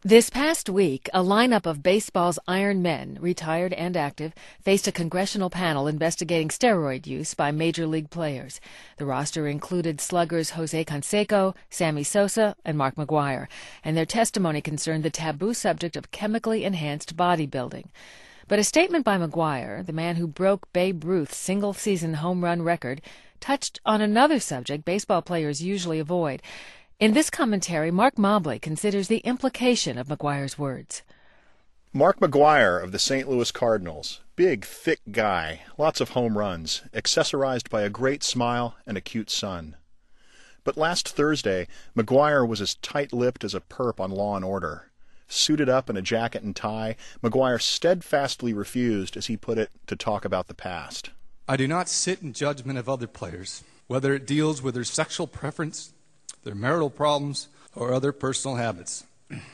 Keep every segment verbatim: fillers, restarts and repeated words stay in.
This past week, a lineup of baseball's iron men, retired and active, faced a congressional panel investigating steroid use by major league players. The roster included sluggers Jose Canseco, Sammy Sosa, and Mark McGwire, and their testimony concerned the taboo subject of chemically enhanced bodybuilding. But a statement by McGwire, the man who broke Babe Ruth's single-season home run record, touched on another subject baseball players usually avoid. In this commentary, Mark Mobley considers the implication of McGwire's words. Mark McGwire of the Saint Louis Cardinals. Big, thick guy, lots of home runs, accessorized by a great smile and a cute son. But last Thursday, McGwire was as tight-lipped as a perp on Law and Order. Suited up in a jacket and tie, McGwire steadfastly refused, as he put it, to talk about the past. I do not sit in judgment of other players, whether it deals with their sexual preference, their marital problems, or other personal habits,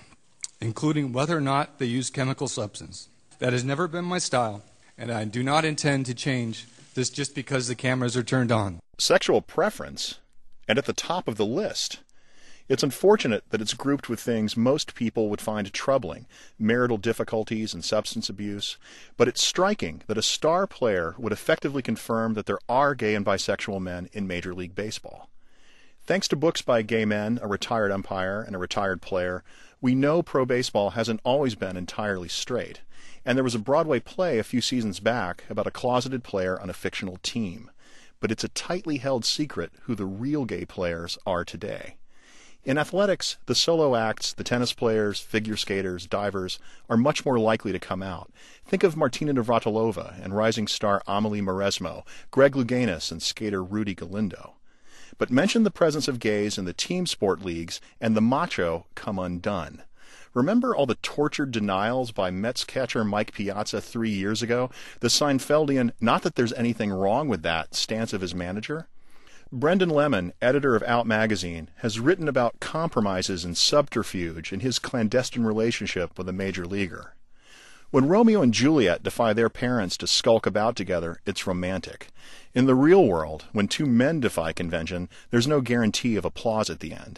including whether or not they use chemical substance. That has never been my style, and I do not intend to change this just because the cameras are turned on. Sexual preference, and at the top of the list. It's unfortunate that it's grouped with things most people would find troubling, marital difficulties and substance abuse, but it's striking that a star player would effectively confirm that there are gay and bisexual men in Major League Baseball. Thanks to books by gay men, a retired umpire, and a retired player, we know pro baseball hasn't always been entirely straight. And there was a Broadway play a few seasons back about a closeted player on a fictional team. But it's a tightly held secret who the real gay players are today. In athletics, the solo acts, the tennis players, figure skaters, divers, are much more likely to come out. Think of Martina Navratilova and rising star Amelie Mauresmo, Greg Louganis and skater Rudy Galindo. But mention the presence of gays in the team sport leagues, and the macho come undone. Remember all the tortured denials by Mets catcher Mike Piazza three years ago? The Seinfeldian, not that there's anything wrong with that, stance of his manager? Brendan Lemon, editor of Out Magazine, has written about compromises and subterfuge in his clandestine relationship with a major leaguer. When Romeo and Juliet defy their parents to skulk about together, it's romantic. In the real world, when two men defy convention, there's no guarantee of applause at the end.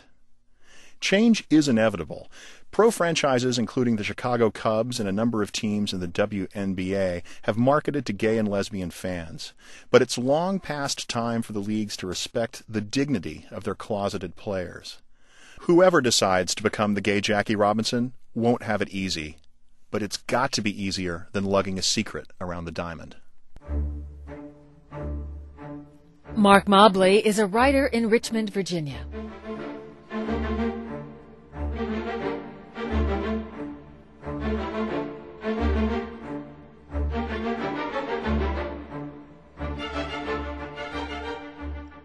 Change is inevitable. Pro franchises, including the Chicago Cubs and a number of teams in the W N B A, have marketed to gay and lesbian fans. But it's long past time for the leagues to respect the dignity of their closeted players. Whoever decides to become the gay Jackie Robinson won't have it easy. But it's got to be easier than lugging a secret around the diamond. Mark Mobley is a writer in Richmond, Virginia.